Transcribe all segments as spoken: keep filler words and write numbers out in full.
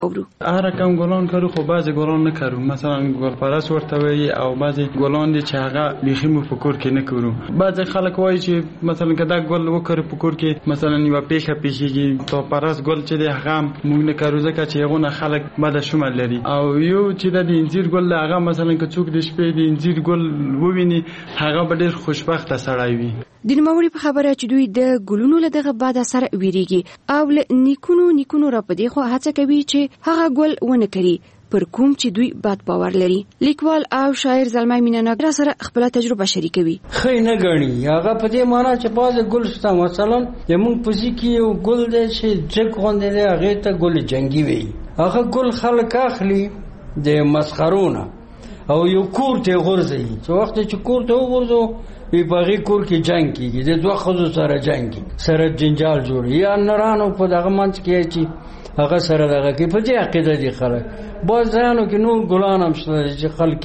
اورو. هر رقم ګلان کارو خو بعضی ګلان نه کارو، مثلا ګل پرست ورته وي او بعضی ګلان دي چې هغه بیخي مو په کور کې نه کورو. بعضی خلک وایي چې مثلا کدا ګل وکړو په کور کې مثلا یو پیښه پیښیږي تو پرست ګل چې دی هغه موږ نه کارو ځکه چې هغه خلک بد شمال لري. او یو چې د انځیر ګل هغه مثلا که څوک د شپې د انځیر ګل وویني هغه به ډېر خوشبخته سړی وي. د نوموړي په خبره چې دوی د ګلونو له دغه باد اثر ویریږي او له نیکونو نیکونو را پدې خو هڅه کوي چې هغه ګل ونه کړي پر کوم چې دوی بد باور لري. لیکوال او شاعر زلمی مینانګر سره خپل تجربه شریکوي. خې نه غني هغه په دې معنی چې باز ګل شته مثلا زموږ په ځکه یو ګل دی چې جګ غوندې دی هغه ته ګل جنگي وي. هغه ګل خلک اخلي د مسخرونه او یو کور ته غورځي چې وخت چې کور ته وغورځو وی باغی کور کې جنگ کیږي د دوه خزو سره جنگ سره جنجال جوړي یا نرانو په دغه منځ کې چې هغه سره دغه کې په دې عقیده دي خلک بازانو کې نور ګلان هم شته چې خلک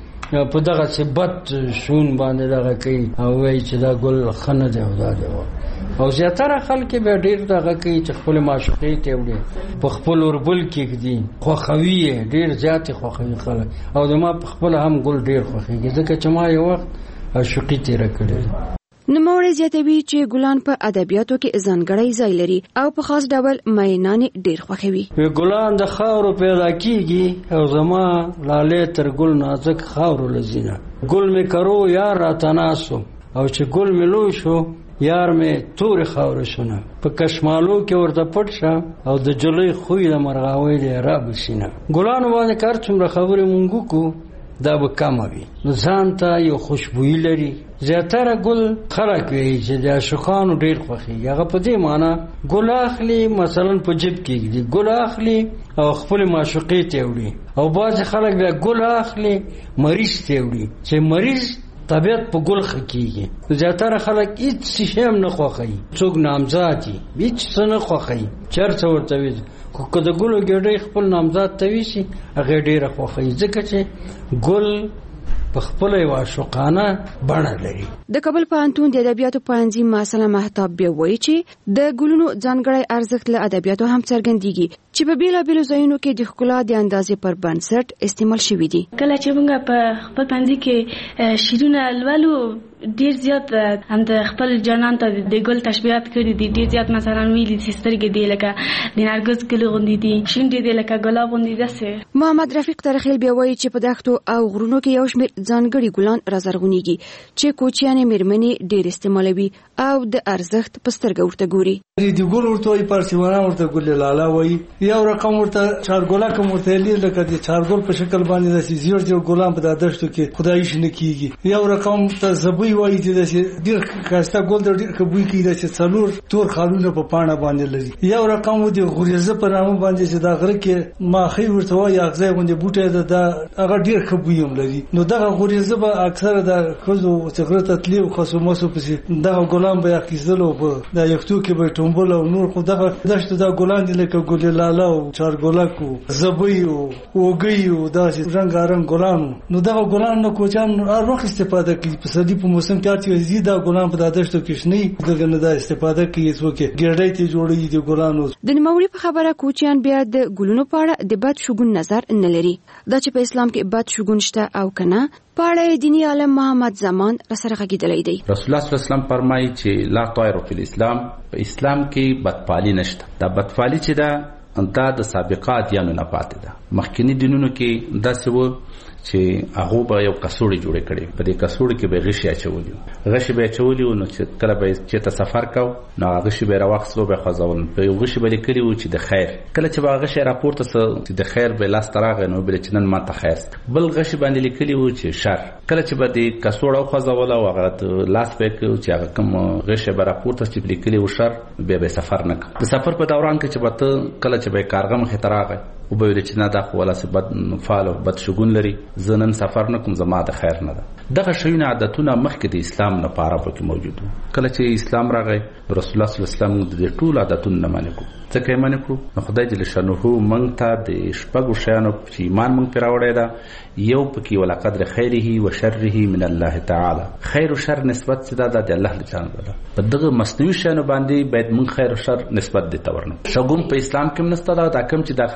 په دغه ثبت شون باندې دغه کوي او وایي چې دا ګل خنه دی او دا دی او زیاتره خلک به ډیر دغه کوي چې خپل معشوقې ته وړي په خپل وربل کې دي خو خوي ډیر زیات خو خوي خلک او د ما په خپل هم ګل ډیر خوخيږي ځکه چې ما یو وخت عاشقي تیر کړې. نوموړی زیاتوي چې ګلان په ادبیاتو کې ځانګړی ځای لري او په خاص ډول مینان ډیر خوښوي. ګلان د خاورو پیدا کیږي او زما لاله تر ګل نازک خاورو لزینه ګل می کرو یار را تناسو او چې ګل می لوی شو یار می تور خاور شونه په کشمالو کې ورته پټ شه او د جلوی خوې د مرغاوي دی را بشینه. ګلان باندې کار څومره خبرې مونږ کو دا به کم وي. ځان ته یو خوشبوئی لري. زیاتره ګل خلک وي چې د عاشقانو ډیر خوښي هغه په دې معنی ګل اخلي مثلا په جیب کې دي ګل اخلي او خپل معشوقې ته وړي او بعض خلک بیا ګل اخلي مریض ته وړي چې مریض طبيعت په ګل خکېږي. زیاتره خلک هیڅ شی هم نه خوښي څوک نامزاد دي هیڅ څه نه خوښي چرته ورته وي خو که د ګلو ګډۍ خپل نامزاد ته وشي هغه ډیره خوښي ځکه چې ګل په خپل یو عاشقانه بڼه لري. د کابل پوهنتون د ادبیاتو پوهنځي مسله مهتاب بیا وایي چې د ګلونو ځانګړی ارزښت له ادبیاتو هم څرګندېږي چې په بیلابیلو ځایونو کې د ښکلا د اندازې پر بنسټ استعمال شوي دي. کله چې موږ په خپل پوهنځي کې شعرونه لولو ډیر زیات هم د خپل جانان ته د ګل تشبیهات کړي دي. ډیر زیات مثلا ویلي چې سترګې دی لکه د نرګس ګل غوندې دي شونډې دی لکه ګلاب غوندې داسې. محمد رفیق ترخیل بیا وایي چې په دښتو او غرونو کې یو شمېر ځانګړي ګلان رازرغونېږي چې کوچیانې مېرمنې ډیر استعمالوي او د ارزښت په سترګه ورته ګوري. د ګل ورته وایي پارسیوانه ورته ګل لاله وایي یو رقم ورته چارګولا کوم ورته لري لکه د چارګول په شکل باندې د زیور دی ګلان په دښتو کې خدای شنه کیږي. یو رقم ته زبوی وایي چې ډیر کاستا ګل ډیر کبوي کیږي چې څلور تور خالونه په پاڼه باندې لري. یو رقم د غوریزه په نامه باندې چې دا غره کې ماخي ورته وایي اغزه باندې بوټه ده هغه ډیر کبوي هم لري. نو دا غوریزه به اکثر د خزو څغره تتلی او خصوماسو پسې دا ګلان به اخیستلو په دا یختو کې به ټومبل او نور خو دغه دشت دا ګلان دي لکه ګل لاله او چارګولک او زبوی او وګي او دا رنگارنګ ګلان. نو دغه ګلان نو کوچان روخ استفاده کوي په سدي په موسم کې چې زیاده ګلان په دشتو کې شنی دغه نه دا استفاده کوي څوک ګړډۍ ته جوړي دي ګلانو. د نوموړي په خبره کوچیان بیا د ګلونو په اړه د بد شګون نظر نه لري. دا چې په اسلام کې بد شګون شته او کنه پاړې دینی عالم محمد زمان را سره غږیدلی دی. رسول الله صلی الله علیه وسلم فرمایي چې لا طائر فی الاسلام په اسلام کې بدپالی نشته. دا بدپالی چې دا انتا د سابقات یانو نه پاتې ده. مخکینی دینونو کې داسې و چې هغه به یو کڅوړی جوړ کړي په دې کڅوړی کې به غشي اچولي غشي به اچولي نو چې کله به چې ته سفر کو نو غشي به راوخسلو به خزاول په یو غشي به لیکلی و چې د خیر کله چې به غشي راپورته چې د خیر به لاس تراغه نو بل چې نن ما ته خیر بل غشي باندې لیکلی و چې شر کله چې به د کڅوړو خزاول او هغه لاس به چې هغه کوم غشي به راپورته چې لیکلی و شر به به سفر نه د سفر په دوران کې چې به کله چې به کارغه مخ تراغه او به چې نه دا خو ولا څه بد فعال او بد شګون لري زنن سفر نه کوم زما د خیر نه ده. دغه شیونه عادتونه مخکې د اسلام نه پاره پکې موجود وو. کله چې اسلام راغی رسول الله صلی الله علیه وسلم د ټول عادتونه نه منې کو ځکه یې منې کړو نو خدای جل شانه مونږ ته د شپږو شیانو چې ایمان مونږ پر راوړی دا یو پکې ولا قدر خیره و شره من الله تعالی. خیر او شر نسبت څه ده د الله لپاره ده. په دغه مصنوعي شیانو باندې باید مونږ خیر او شر نسبت دي تورنه. شګون په اسلام کې منسته دا کوم چې داخله کوي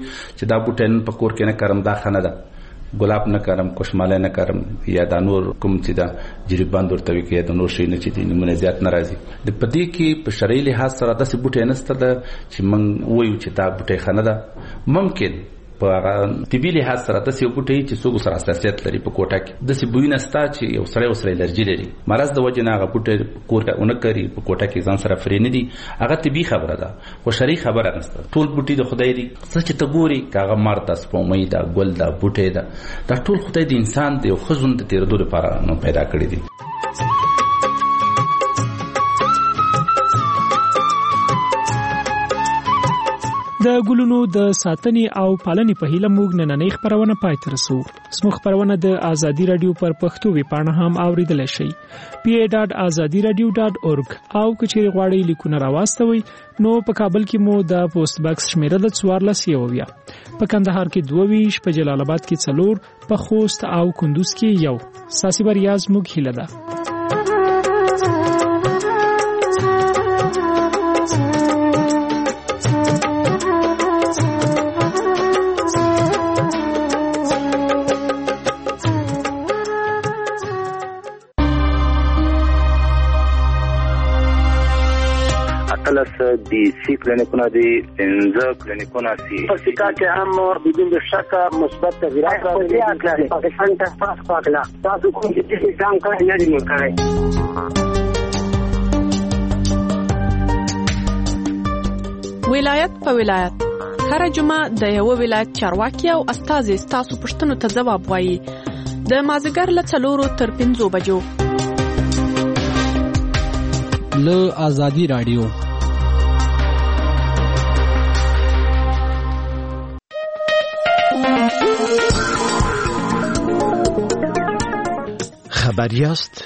چې دا بوټي نن په کور کې نه کرم دا خنه ده ګلاب نه کرم کوشماله نه کرم یا دا نور کوم چې دا جریباند ورته وي کې دا نور شي نه چې د نمونه زیات ناراضي د پدې کې په شرعي لحاظ سره داسې بوټي نسته ده چې موږ وایو چې دا بوټي خنه ده ممکن په طبي لحاظ سره داسې بوټي چې څوک سره حساسیت لري په کوټه کې داسې بوی نسته چې یو سره وسره الرجي لري مرز د وجه نه هغه بوټي کور کې اون کوي په کوټه کې ځان سره فري نه دي هغه طبي خبره ده خو شرعي خبره نسته ټول بوټي د خدای دی څه چې ته ګوري کاغه مرته سپومې دا ګل دا بوټي دا دا ټول خدای د انسان د یو خزون د تیرېدو لپاره نو پیدا کړی دي د ګلونو د ساتنې او پالنې په هیله موږ نننۍ خبرونه پای ته رسو. زموږ خبرونه د آزادي رادیو پر پښتو ویبپاڼه هم اوریدلای شئ پی ای ډاټ آزادي رادیو ډاټ اورګ او کچېری غواړئ لیکونه راواستوي نو په کابل کې مو د پوسټ باکس شمیره د څوارلس یوویا په کندهار کې دوه ویش په جلال آباد کې څلور په خوست او کندوز کې یو ساسي بریاز موږ هیله ده. اتلس دی سی کلینیکونه دی پنځه کلینیکونه سی په سیکا کې هم بدون شک مثبت تغیرات راغلي دي. پاکستان ته پاس پاکلا تاسو کوم چې ځان کړی نه دی مکړی. ولایت په ولایت هر جمعه د یو ولایت چارواکي او استاد تاسو پښتنو ته ځواب وایي د مازیګر له څلورو تر پنځو بجو له آزادي رادیو. خبریاست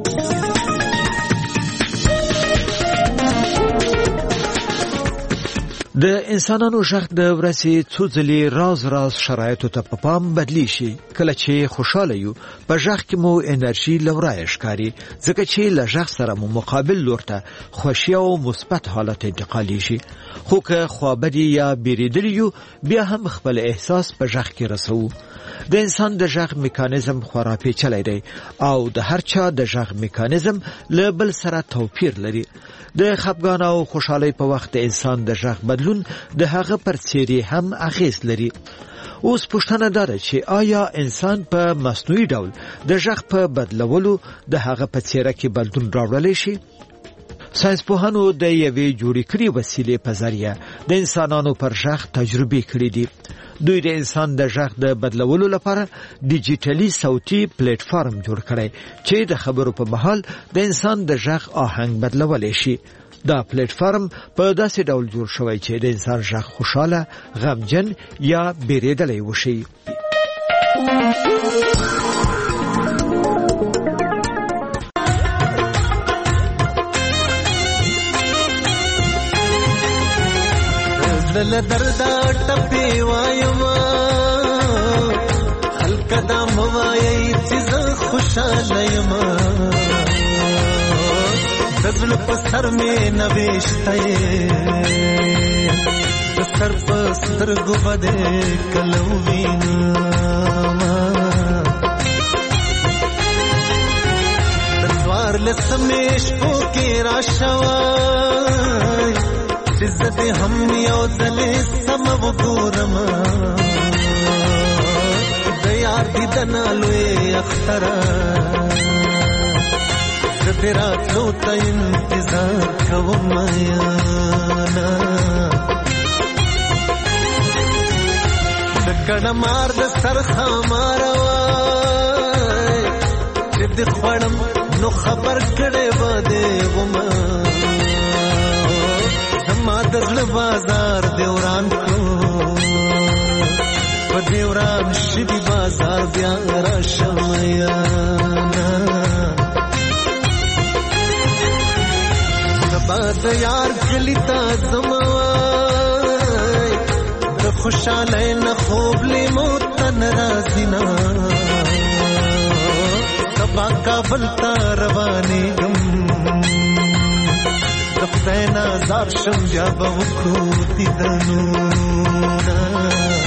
د انسانانو ژغ د ورځې څو ځلې راز راز شرایطو ته په پام بدلی شي. کله چې خوشاله یو په ژغ کې مو انرژي لورای ښکاري ځکه چې له ژغ سره مو مقابل لور ته خوشي او مثبت حالت انتقالي شي. خو که خوابدي یا بیریدلی یو بیا هم خپل احساس په ژغ کې رسو. د انسان د ژغ میکانیزم خورا پیچلی دی او د هر چا د ژغ میکانیزم له بل سره توپیر لري. د خپګان او خوشحالۍ په وخت د انسان د ژغ بدلون د هغه پر څیرې هم اغیز لري. اوس پوښتنه دا ده چې آیا انسان په مصنوعي ډول د ژغ په بدلولو د هغه په څیره کې بدلون راوړلی شي؟ ساینس پوهانو د یوې جوړې کړې وسیلې په ذریعه د انسانانو پر ژغ تجربې کړې دي. دوی د انسان د ژغ د بدلولو لپاره ډیجیټلي صوتي پلیټ فارم جوړ کړی چې د خبرو په مهال د انسان د ژغ آهنګ بدلولی شي. دا پلیټ فارم په داسې ډول جوړ شوی چې د انسان ژغ خوشاله، غمجن یا بیریدلی وشي. دل دردا ټپي وایما خلک دا موایي چې خوشاله یم دزل په سر مې نوښته د سر په سترګو باندې کلو وینا د دوار لسمېش په کې راشوي عزت هم یو دلې سم وګورم د یار دې دنالوي اختر تیرا تو ته انتظار کوم یانا د کډه مار د سر خمار وای چې د خړم نو خبر کړي بده وما ما دغل بازار دیوران کو په دیوران شدی بازار بیا را شمیانا باد یار کلیتا زموای د خوشاله نه خوب لیمو تن رازینا سبا کابل تا رواني غم د خدای نازار شم بیا به وکړو دیدنونه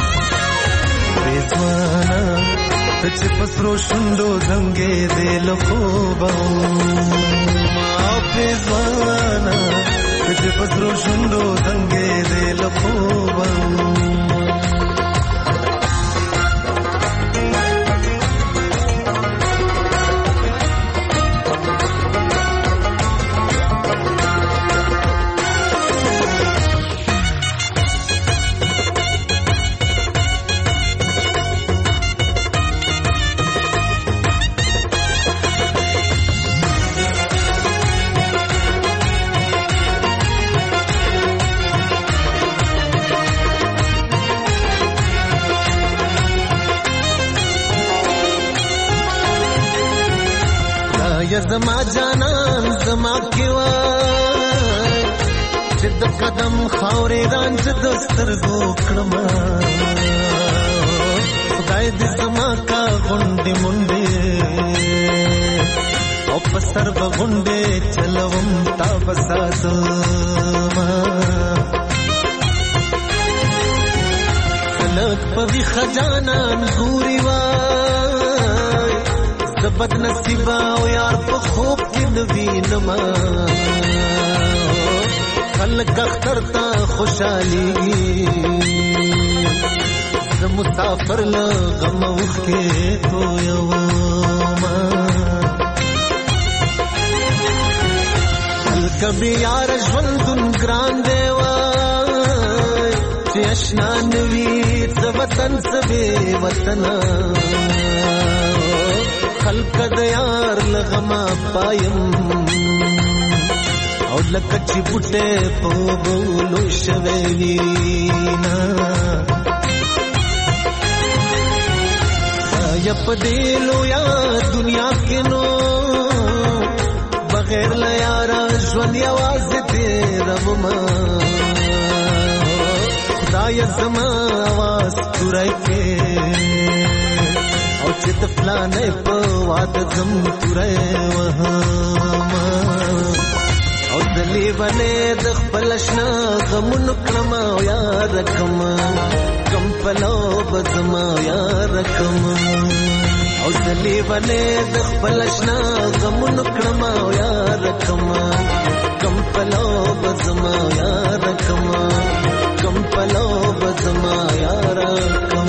چې پسرو شوندو زنګې دې لخوبه پېزوانا چې پسرو شوندو زنګې دې لخوبه یا زما جانان زما کیوای چې د قدم خاورې رانج د سترګو کړم خدای دې زما کا غونډې مونډې او په سر به غونډې چلوم تا بساتم خلک په ویښه جانان ګوري وای د بد نصیبه او یار په خوب کې نوینما خلک اختر ته خوشحالي د مسافر له غم اوښکې تویوما هلکه بې یاره ژوندون ګران دی وای چې اشنا نه وي څه وطن څه بې وطنه خلق د یار لغما پایم او لکه چې بوټه په بولو شوي وینا یا په دلو یا دنیا کې نو بغیر له یارا ژوند یوازې تیرم ما خدای زما आवाज تورای کې او چې د فلانې په واده زم تورې وهما او د لیوانې د خپل شنا غمون کړم او یاد کم کم پلو بزما یاد کم او د لیوانې د خپل شنا غمون کړم او یاد کم کم پلو بزما یاد کم کم پلو بزما یاد کم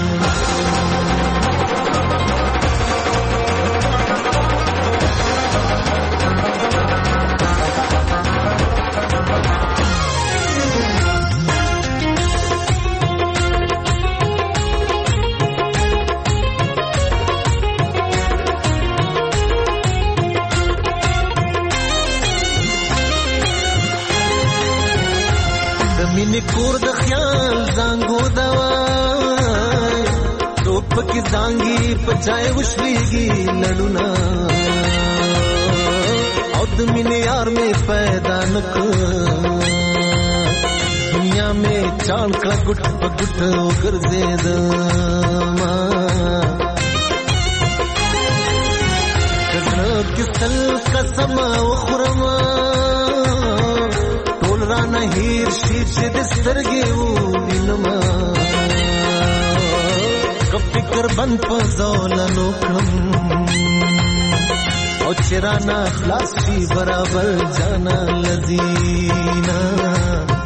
مینې کور د خیال زانګو دوای توپ کې زانګي پچای وشلېږي لړونه او د مینې یار مې پیدا نک دنیا مې چان کړه ګټ په ګټ وګرځېدما کله کیسل قسم وخورم رانا هیر شي چې د سترګې ووینما که فکر بند په زولنو کړم او چې رانا خلاص شي برابر جانا لذینا